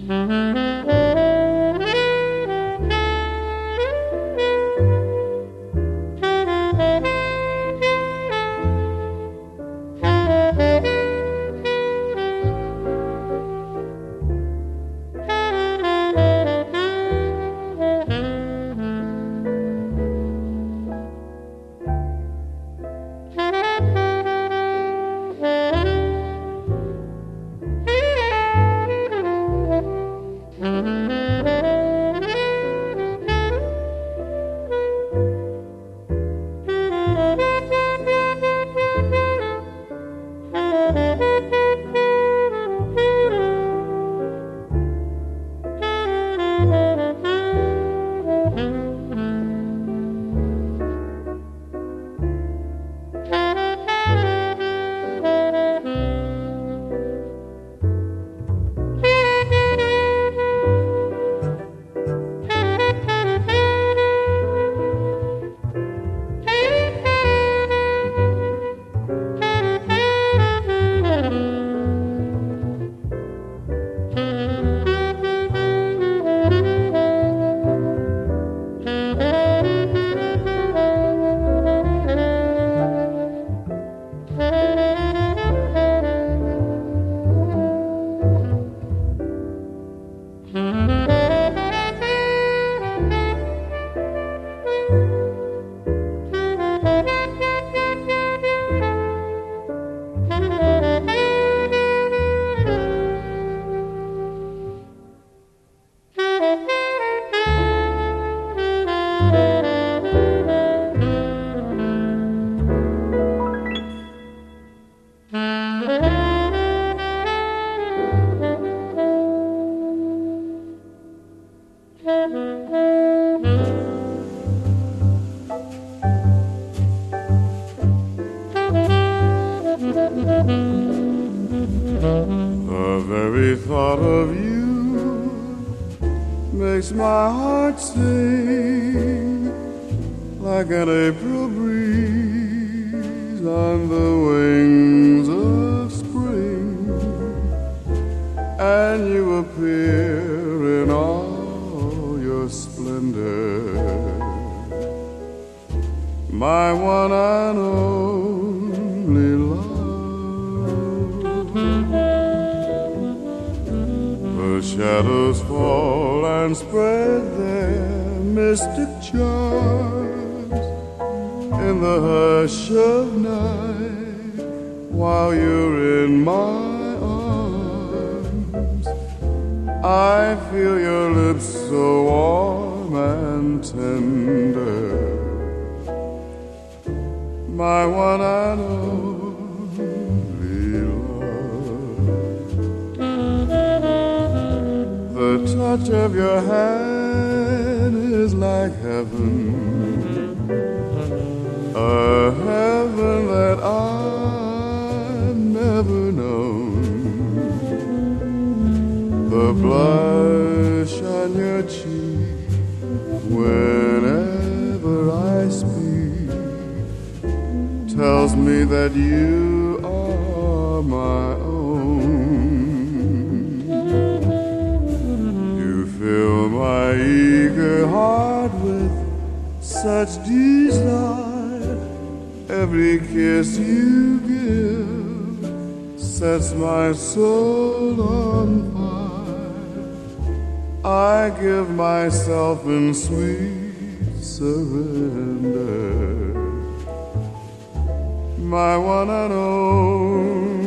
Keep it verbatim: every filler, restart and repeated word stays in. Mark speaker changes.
Speaker 1: The very thought of you makes my heart sing like an April breeze on the wings of spring, and you appear in all your splendor, my one and only love. The shadows fall and spread their mystic charms in the hush of night while you're in my arms. I feel your lips so warm and tender, my one and only love. The touch of your hand is like heaven, a heaven that I've never known. The blush on your cheek whenever I speak tells me that you are my own. You fill my eager heart with such desire. Every kiss you give sets my soul on fire. I give myself in sweet surrender, my one and only